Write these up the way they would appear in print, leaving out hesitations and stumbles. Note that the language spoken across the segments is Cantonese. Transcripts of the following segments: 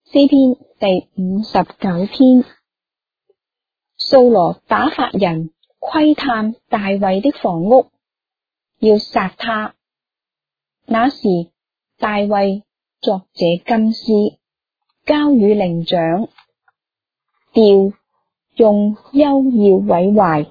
詩篇第59篇。掃羅打發人窺探大衛的房屋，要殺他。那時大衛作這金詩，交與伶長，調用幽要毀壞。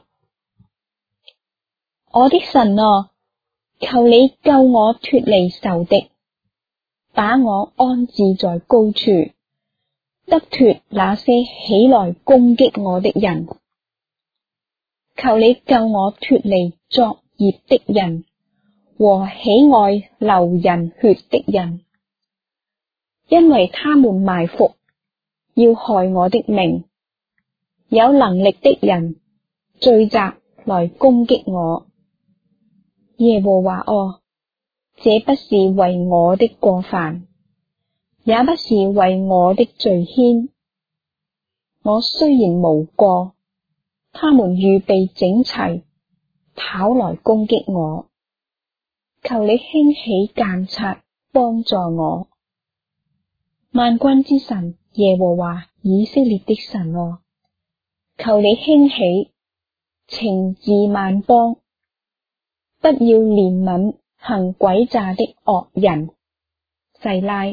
我的神啊，求你救我脫離仇敵，把我安置在高處，得脫那些起來攻擊我的人。求你救我脫離作孽的人和喜愛流人血的人，因為他們埋伏，要害我的命。有能力的人聚集來攻擊我。耶和華啊，這不是為我的過犯，也不是為我的罪愆。我雖然無過，他們預備整齊，跑來攻擊我。求你興起鑒察，幫助我。萬軍之神耶和華以色列的神啊，求你興起，懲治萬邦，不要憐憫行詭詐的惡人。細拉。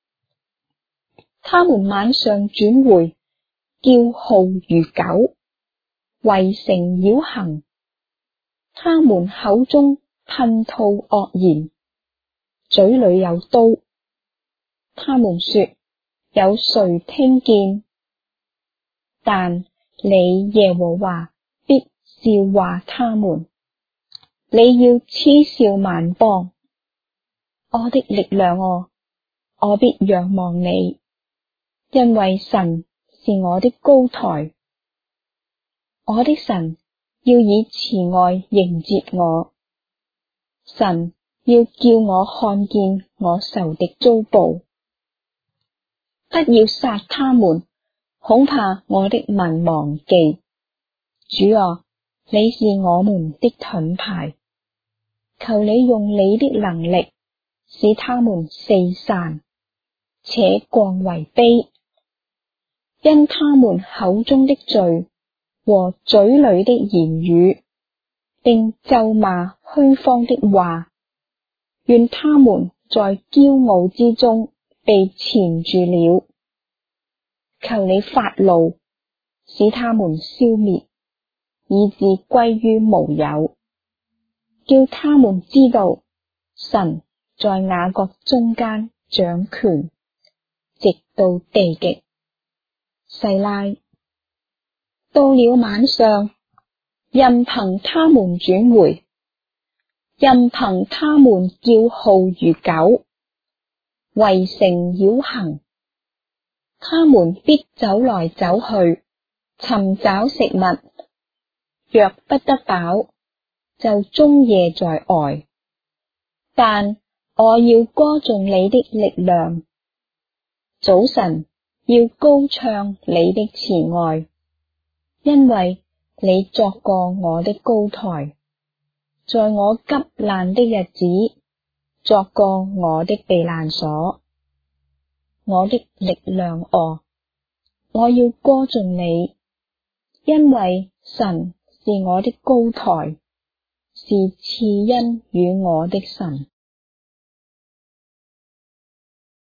他們晚上轉回，叫號如狗，圍城繞行。他們口中噴吐惡言，嘴裏有刀。他們說，有誰聽見？但你耶和華必笑話他們。你要嗤笑萬邦。我的力量啊，我必仰望你，因為神是我的高台。我的神要以慈愛迎接我，神要叫我看見我仇敵遭報。不要殺他們，恐怕我的民忘記。主啊，你是我們的盾牌，求你用你的能力使他們四散，且降為卑，因他們口中的罪和嘴裏的言語，並咒罵虛謊的話，願他們在驕傲之中被纏住了。求你發怒，使他們消滅，以致歸於無有，叫他們知道神在雅各中間掌權，直到地極。細拉。到了晚上，任憑他們轉回，任憑他們叫號如狗，圍城繞行。他們必走來走去，尋找食物，若不得飽，就終夜在外。但我要歌頌你的力量，早晨要高唱你的慈愛，因為你作過我的高台，在我急難的日子作過我的避難所。我的力量啊，我要歌頌你，因為神是我的高台，是賜恩與我的神。